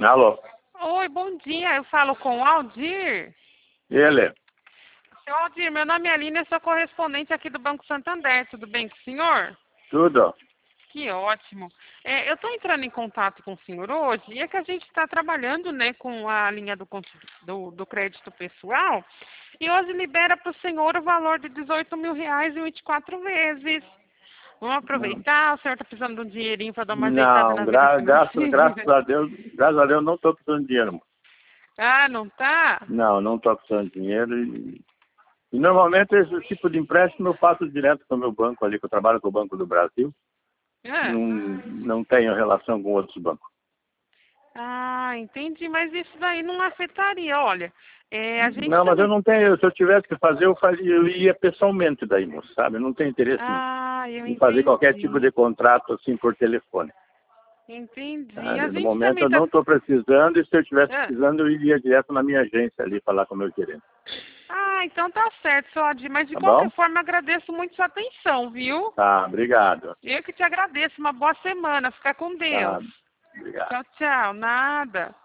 Alô? Oi, bom dia. Eu falo com o Aldir. Ele? Seu Aldir, meu nome é Aline, eu sou correspondente aqui do Banco Santander. Tudo bem com o senhor? Tudo? Que ótimo. Eu estou entrando em contato com o senhor hoje e é que a gente está trabalhando, né, com a linha do crédito pessoal e hoje libera para o senhor o valor de R$ 18.000 em 24 vezes. Vamos aproveitar, o senhor está precisando de um dinheirinho para dar uma ajeitada Não, na vida graças financeira. a Deus não estou precisando de dinheiro. Moço. Ah, não tá? Não estou precisando de dinheiro e normalmente esse tipo de empréstimo eu faço direto com o meu banco ali, que eu trabalho com o Banco do Brasil. Ah. Não tenho relação com outros bancos. Ah, entendi, mas isso daí não afetaria, olha, a gente Não, mas eu também... não tenho, se eu tivesse que fazer, eu ia pessoalmente daí, moço, sabe? Eu não tenho interesse Ah, eu em fazer qualquer tipo entendi, de contrato assim por telefone. entendi, a Sabe? No gente momento também eu tá... não estou precisando e se eu estivesse Ah, precisando, eu iria direto na minha agência ali falar com o meu gerente. então tá certo, só Adi, mas de Tá bom? qualquer forma eu agradeço muito sua atenção, viu? Tá, obrigado. Eu que te agradeço, uma boa semana, fica com Deus. Tá, obrigado. Tchau, tchau, nada.